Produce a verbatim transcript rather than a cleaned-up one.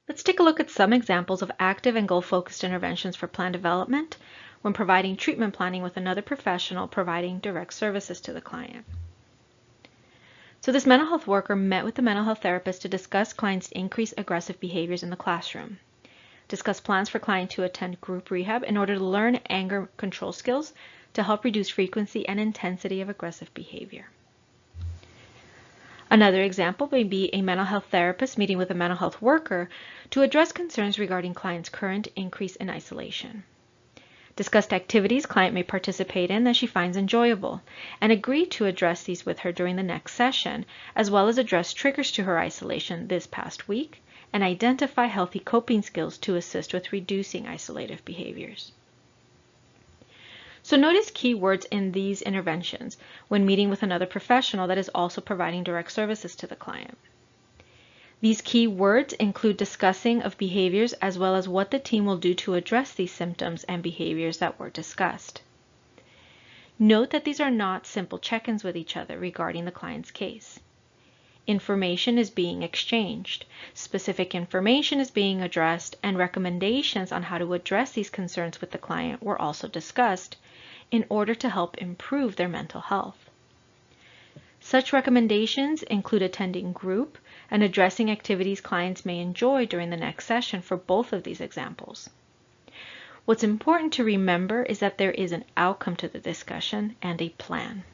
Let's take a look at some examples of active and goal-focused interventions for plan development when providing treatment planning with another professional providing direct services to the client. So this mental health worker met with the mental health therapist to discuss clients' increased aggressive behaviors in the classroom, discuss plans for client to attend group rehab in order to learn anger control skills to help reduce frequency and intensity of aggressive behavior. Another example may be a mental health therapist meeting with a mental health worker to address concerns regarding client's current increase in isolation. Discussed activities client may participate in that she finds enjoyable, and agree to address these with her during the next session, as well as address triggers to her isolation this past week, and identify healthy coping skills to assist with reducing isolative behaviors. So notice keywords in these interventions when meeting with another professional that is also providing direct services to the client. These key words include discussing of behaviors as well as what the team will do to address these symptoms and behaviors that were discussed. Note that these are not simple check-ins with each other regarding the client's case. Information is being exchanged, specific information is being addressed, and recommendations on how to address these concerns with the client were also discussed in order to help improve their mental health. Such recommendations include attending group and addressing activities clients may enjoy during the next session for both of these examples. What's important to remember is that there is an outcome to the discussion and a plan.